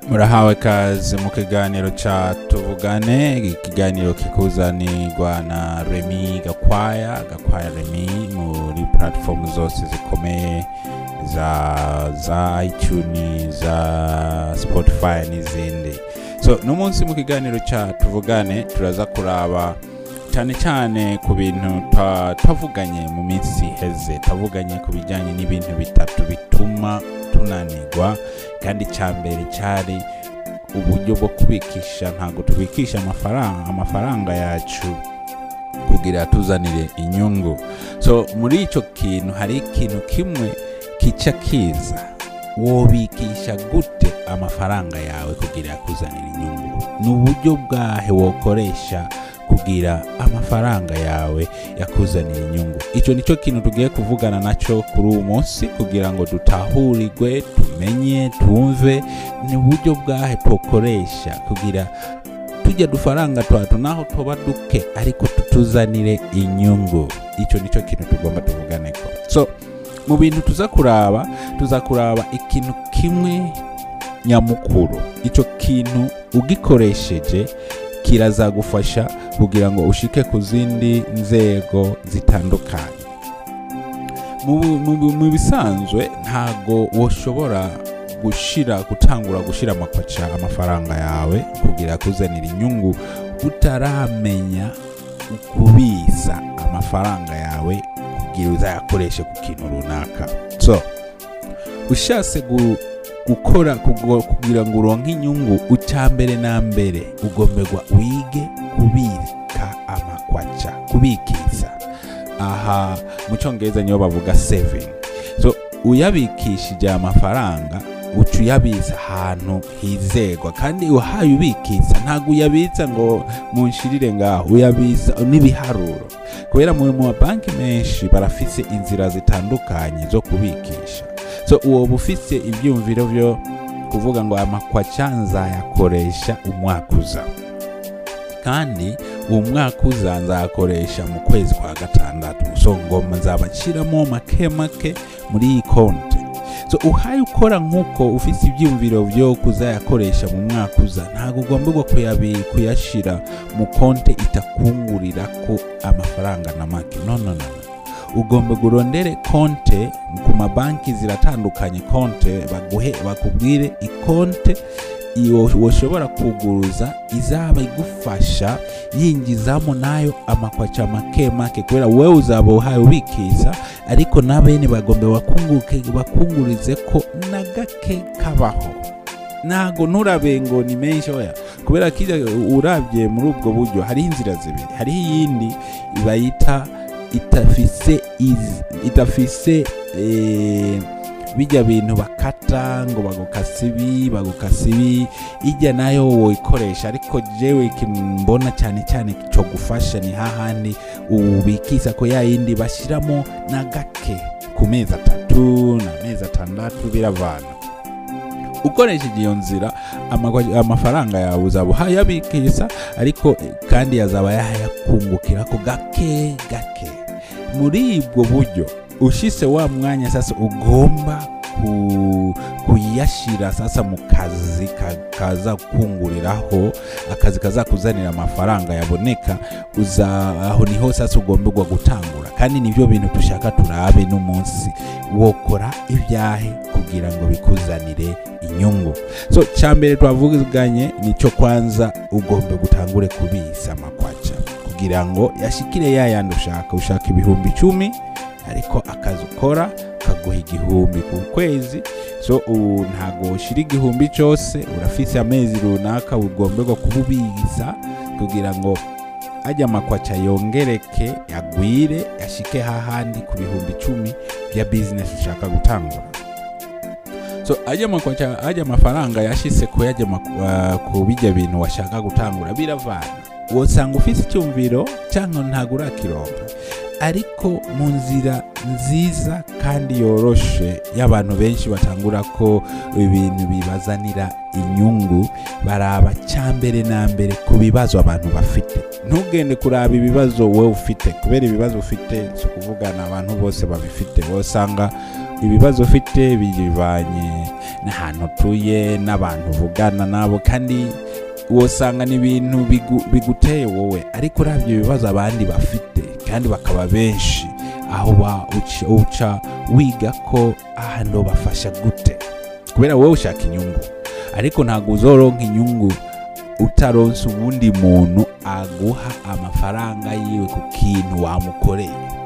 Murahawe kazi mu kiganiro cha tuvugane, ikiganiro kikuzanirwa na Remy Gakwaya Remy muri platform zose zikomeye za iTunes, za Spotify n'izindi. So n'umunsi mu kiganiro cha tuvugane turaza kuraba cyane ku bintu tavuganye mu minsi heze, tavuganye ku bijyanye n'ibintu bitatu bituma tunanirwa, kandi cyambere cyari uburyo bwo kubikisha. Ntago tubikisha amafaranga yacu kugira tuzanire inyungu. So muri ico kintu hari ikintu kimwe kica kiza, wobikisha gute amafaranga yawe kugira kuzanira inyungu? N'uburyo bwahe wokoresha kugira amafaranga yawe yakuzanira inyungu? Ico nico kintu tugiye kuvugana naco kuri uyu munsi, kugira ngo dutahurirwe, tumenye, tumve ni uburyo bwahe pokoresha kugira tujya dufaranga twatu naho toba duke ariko tutuzanire inyungu. Ico nico kintu tugomba tuvuganeko. So mu bintu tuza kuraba ikintu kimwe nyamukuru. Ico kintu ugikoresheje kirazagufasha kugira ngo ushike ku zindi nzego zitandukanye. Mu bisanzwe ntago woshobora gutangura gushira amafaranga yawe kugira kuzanira inyungu utaramenya ukubisa amafaranga yawe kugira uzayakoreshe ku kintu runaka. So ushase gukora kugira ngo uronke inyungu, ucyambere na mbere ugomberwa wige kubikiza. Aha mu cyongereza niyo bavuga saving. So uyabikishije amafaranga ucuyabisa ahantu hizegwa, kandi uhaye ubikiza ntago uyabitsa ngo munshirire ngaho, uyabisa n'ibiharuro, kubera mu mabanki menshi barafise inzira zitandukanye zo kubikisha. So uwo bufise ibyumviro byo kuvuga ngo amakwaca nzayakoresha umwaka uza, kandi uwo mwaka uza nzayakoresha mu kwezi kwa gatandatu. So ngoma nzabashiramo make muri iyi konti. So uhaye ukora nkuko ufise ibyumviro byo kuzayakoresha mu mwaka uza, ntago ugomba kuyashira mu konti itakungurira ko amafaranga na make. No. Ugomba gurondere konte ku mabanki ziratandukanye, konte bakubwire ikonte iyo woshobora kuguruza izaba igufasha yingizamo nayo amakwaca make, kubera wewe uzaba uhaye ubikiza, ariko nabene bagombe bakungurize ko na gake kabaho. Nago nurabe ngo ni menshi oya, kubera kija urabye muri ubwo buryo hari inzira zibiri. Hari iyindi bayita itafise bijya bintu bakata ngo bagukasibi ijya nayo woyikoresha, ariko jewe kimbona cyane cyo gufasha ni hahandi ubikisa ko yayindi bashiramo na gake ku mezi 3 na mezi 6 biravana. Ukoresheje iyo nzira amafaranga yawe uzaba hayabikisa, ariko kandi yazaba yakungukira ko gake. Muri ubwo buryo ushise wa mwanya sasa ugomba kuyashira sasa mu kazi kaza kunguriraho, akazi kaza kuzanira amafaranga yaboneka, aho niho sasa ugomberwa gutangura. Kandi nivyo bintu tushaka turabe n'umunsi wokora ibyahe kugira ngo bikuzanire inyungu. So cyambere twavuganye nico kwanza ugombe gutangure kubisa amakwaca kugira ngo yashikire yayandi ushaka ibihumbi 10, ariko akazi ukora kaguha 1000 ku kwezi. So ntago ushira igihumbi cyose, urafise amezi runaka ugomberwa kububiza kugira ngo ajya amakwaca yongereke, yagwire, yashike hahandi ku bihumbi 10 bya business ushaka gutangura. So ajya amafaranga yashise ko yajya ku bijya bintu washaka gutangura biravana. Wosanga ufise icyumviro cyangwa ntago urakironka, ariko mu nzira nziza kandi yoroshe y'abantu benshi batangura ko ibintu bibazanira inyungu, baraba cyambere na mbere ku bibazo abantu bafite. Ntugende kuraba ibibazo wowe ufite, kubera ibibazo ufite so kuvugana abantu bose babifite. Wosanga ibibazo ufite bivanye n'ahantu utuye n'abantu uvugana nabo, kandi wosanga n'ibintu biguteye wowe, ariko uravye ibibazo abandi bafite kandi bakaba benshi, aho uca wiga ko ahantu bafasha gute, kubera wowe ushaka inyungu, ariko ntabwo uzoronka inyungu utaronse ubundi muntu aguha amafaranga yiwe ku kintu wamukoreye.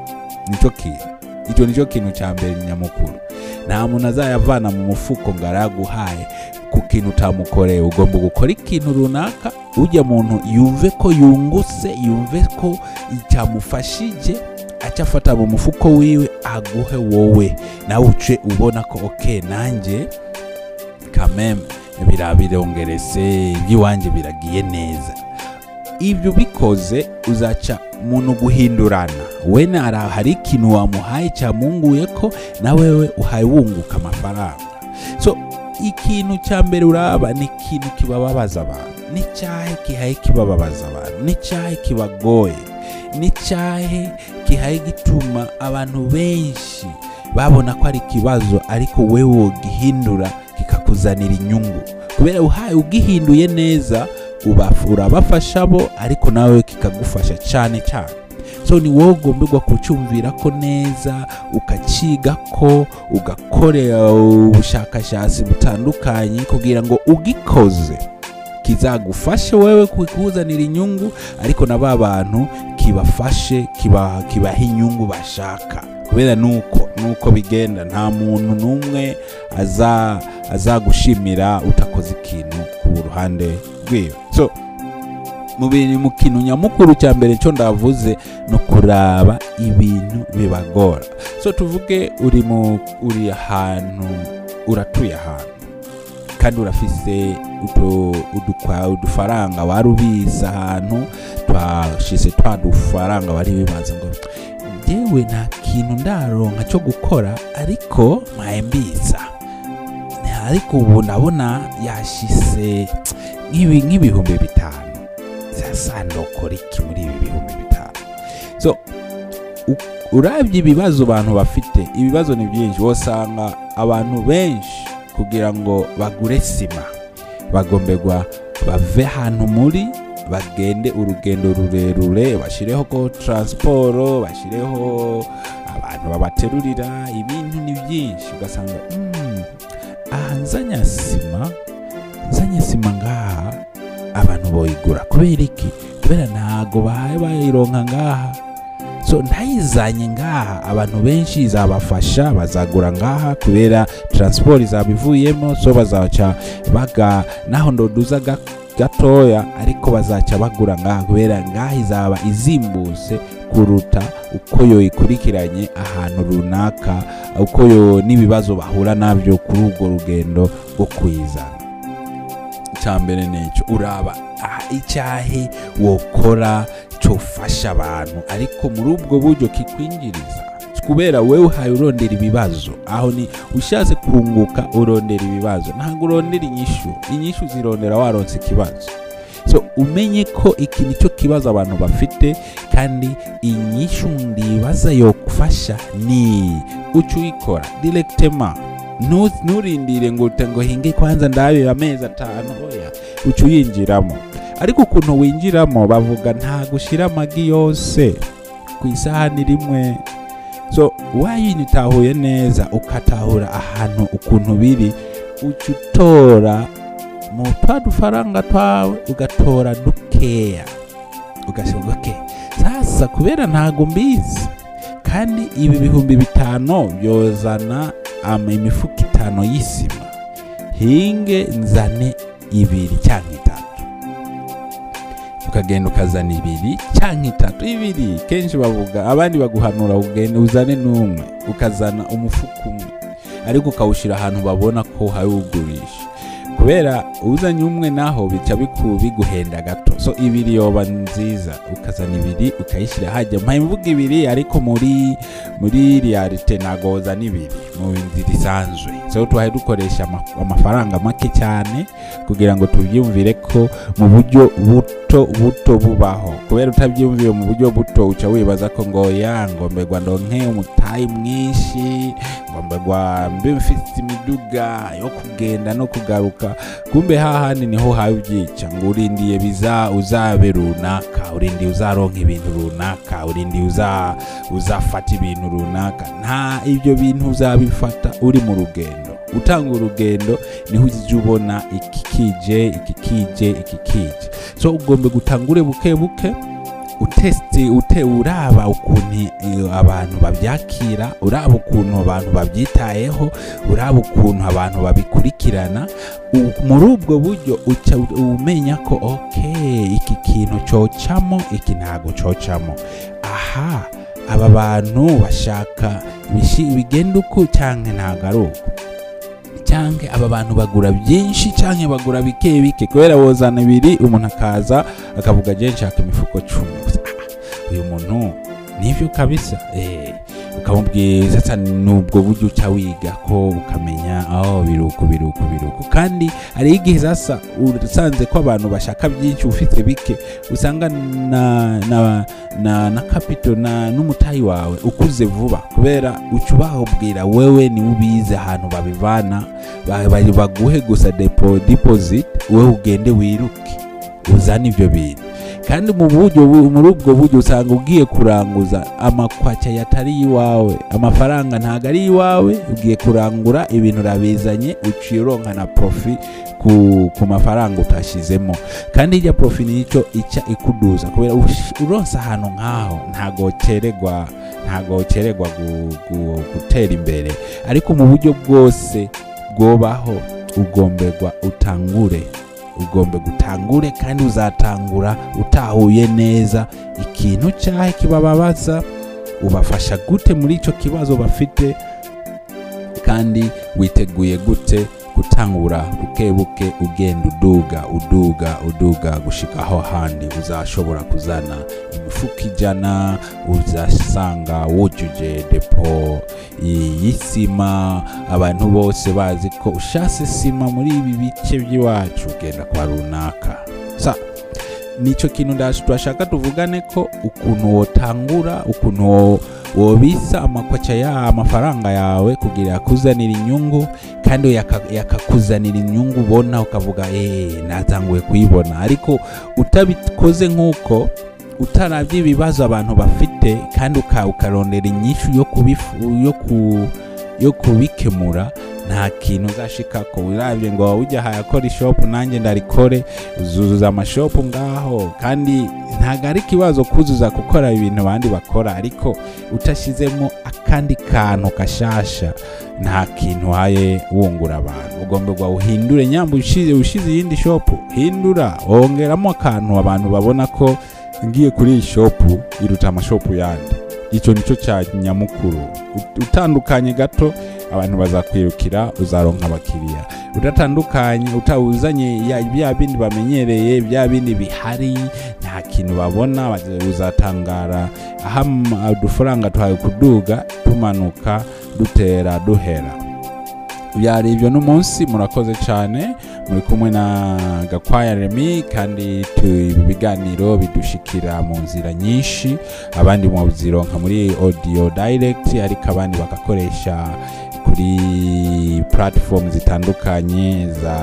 Icyo nicyo kintu cya mbere nyamukuru. Nta muntu azayavana mu mufuko ngo araguhaye ku kintu utamukoreye. Ugomba gukora ikintu runaka, ujya muntu yumve ko yungutse, yumve ko cyamufashije, acafata mu mufuko wiwe aguhe wowe, nawe uce ubona ko nanjye kameme birabirongerese, iby'iwanjye biragiye neza. Ibyo bikoze uzaca muntu guhindurana, we hari ikintu wamuhaye cyamunguye ko nawewe uhaye wunguka amafaranga. So ikintu cya mbere uraba ni ikintu kibababaza abantu, n'icyahe kihaye kibababaza abantu, n'icyahe kibagoye, n'icyahe kihaye gituma abantu benshi babona ko ari ikibazo, ariko wewe wogihindura kikakuzanira inyungu, kubera uhaye ugihinduye neza urabafasha bo, ariko nawe kikagufasha cyane cyane. So ni wowe ugomba kucyumvira ko neza, ukaciga ko, ugakorera ubushakashatsi butandukanye kugira ngo ugikoze kizagufashe wewe kukuzanira inyungu, ariko na ba bantu kibafashe, kibaha inyungu bashaka. Kubera nuko bigenda, nta muntu n'umwe azagushimira utakoze ikintu ku ruhande rwiwe. So mu kintu nyamukuru cya mbere cyo ndavuze no kuraba ibintu bibagora. So tuvuge uri ahantu, uratuye ahantu kandi urafise udufaranga warubisa ahantu, twashise twadufaranga bari bibaza ngo jewe nta kintu ndaronka cyo gukora, ariko mpayembitsa, ariko ubu ndabona yashise nk'ibihumbi 5. Sasa ndokora iki muri ibi bihumbi 5? So urabye ibibazo abantu bafite, ibibazo ni byinshi. Wosanga abantu benshi kugira ngo bagure sima bagombegwa bave ahantu muri, bagende urugendo rurerure, bashireho ko transport, bashireho abantu babaterurira, ibintu ni byinshi. Ugasanga nzanya sima ngaha abantu boyigura kubera iki? Kubera ntago bahaye bayironka ngaha. So ntayizanye ngaha, abantu benshi izabafasha, bazagura ngaha kubera transport izabivuyemo. So bazaca naho ndoduza gatoya, ariko bazaca bagura ngaha kubera ngaha izaba izimbutse kuruta uko yoyikurikiranye ahantu runaka, uko n'ibibazo bahura nabyo kuri urwo rugendo rwo kuyizana. Cyambere n'icyo uraba icyahe wokora cyofasha abantu, ariko muri ubwo buryo kikwinjiriza, kubera wewe uhaye urondera ibibazo. Aho ni ushatse kunguka urondera ibibazo, ntabwo urondera inyishu zirondera waronse ikibazo. So umenye ko iki nicyo kibazo abantu bafite, kandi inyishu ndibaza yo kufasha ni ucu ikora directement. Nurindire ngo hinge kwanza ndabe amezi 5, oya ucu yinjiramo. Ariko ukuntu winjiramo bavuga nta gushira amagi yose ku isahani rimwe. So wayinitahuye neza, ukatahura ahantu ukuntu biri, ucutora mu twadufaranga twawe, ugatora dukeya, ugashyirwa sasa kubera ntago mbizi, kandi ibi bihumbi 5 byozana imifuka 5 y'isima, hinge nzane 2 cyangwa 3. Ukagenda ukazana 2 cyangwa 3. 2 kenshi bavuga, abandi baguhanura ugende uzane n'umwe, ukazana umufuka umwe, ariko ukawushira ahantu babona ko hayugurisha, kubera uzanye umwe naho bica biguhenda gato. So 2 yoba nziza, ukazana 2 ukayishira hajya mpamvuga 2, ariko muri realite nagoza 2 mu nzira isanzwe. So so tuhaye dukoresha amafaranga make cyane kugira ngo tubyumvire ko mu buryo buto bubaho. Kubera utabyumviye mu buryo buto uca wibaza ko ngo ngombegwa ndonke umutayi mwinshi, ngombegwa mbe mfite imiduga yo kugenda no kugaruka. Kumbe hahandi niho habyica ngo urindiye uzabe runaka, urindiye uzaronka ibintu runaka, urindiye uzafata ibintu runaka. Nta ibyo bintu uzabifata uri mu rugendo. Utanga urugendo niho uzije ubona ikikije. So ugombe gutangure buke uraba ukuntu abantu babyakira, uraba ukuntu abantu babyitayeho, uraba ukuntu abantu babikurikirana. Muri ubwo buryo uca umenya ko iki kintu cocamo, iki ntago cocamo. Aha, aba bantu bashaka bigenda uko cyangwa ntago ari uko, cyangwa aba bantu bagura byinshi cyangwa bagura bike. Kubera wozana ibiri umuntu akaza akavuga je nshaka imifuko 10. Uyu muntu nivyo kabisa, ukamubwiza sasa nubwo buryo uca wiga ko ukamenya biruko. Kandi ari igihe sasa usanze ko abantu bashaka byinshi ufite bike, usanga na capital n'umutayi wawe ukuze vuba. Kubera ucubahubwira wewe ni ubize ahantu babivana, baguhe gusa deposit, wewe ugende wiruke uzana ibyo bintu. Kandi muri ubwo buryo usanga ugiye kuranguza amakwacha yatari iwawe, amafaranga ntago ari iwawe, ugiye kurangura ibintu rabizanye, ucironka na profit ku mafaranga utashizemo. Kandi ijya profit nico ica ikuduza, kubera uronsa ahantu nkaho ntago ceregwa gutera imbere. Ariko mu buryo bwose bwobaho ugombegwa ugombe gutangure, kandi uzatangura utahuye neza ikintu cyahe kibababaza, ubafasha gute muri ico kibazo bafite, kandi witeguye gute gutangura buke ugenda uduga gushika aho handi uzashobora kuzana imifuka 100, uzasanga wujuje depo y'isima. Abantu bose bazi ko ushase sima muri ibi bice by'iwacu ugenda kwa runaka. Nico kintu turashaka tuvugane ko ukuntu wotangura, ukuntu wobisa amakwacha amafaranga yawe kugira yakuzanira inyungu, kandi yakakuzanira inyungu ubona ukavuga natanguye kuyibona. Ariko utabikoze nk'uko, utaravye ibibazo abantu bafite, kandi ukarondera inyishu yo kubikemura, nta kintu uzashikako. Uravye ngo ujya hayakora ishop nanjye ndarikore, uzuza amashop ngaho, kandi ntago ari kibazo kuzuza gukora ibintu abandi bakora. Ariko utashizemo akandi kantu kashasha, nta kintu haye wungura abantu. Ugomba uhindure, nyambo ushize yindi shop, hindura ongeramo akantu abantu babona ko ngiye kuri iyi shop iruta amashopu yandi. Ico nico cya nyamukuru. Utandukanye gato abantu bazakwirukira, uzaronka abakiriya. Udatandukanye, utawuzanye bya bindi bamenyereye, bya bindi bihari, nta kintu babona, uzatangara. Aha udufaranga twawe kuduga tumanuka dutera duhera. Byari ibyo n'umunsi. Murakoze cyane, muri kumwe na Gakwaya Remy, kandi ibiganiro bidushikira mu nzira nyinshi. Abandi muzironka muri audio direct, ariko abandi bakakoresha kuri platform zitandukanye za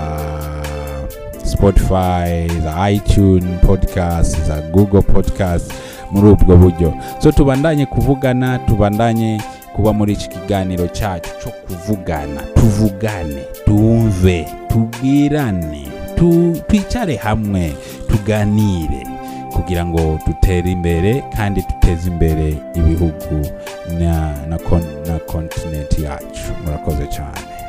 Spotify, za iTunes podcast, za Google podcast. Muri ubwo buryo so tubandanye kuvugana, tubandanye kuba muri iki kiganiro cyacu cyo kuvugana, tuvugane, tumve, tubwirane, twicare hamwe, tuganire kugira ngo dutere imbere kandi duteze imbere ibihugu na continent yacu. Murakoze cyane.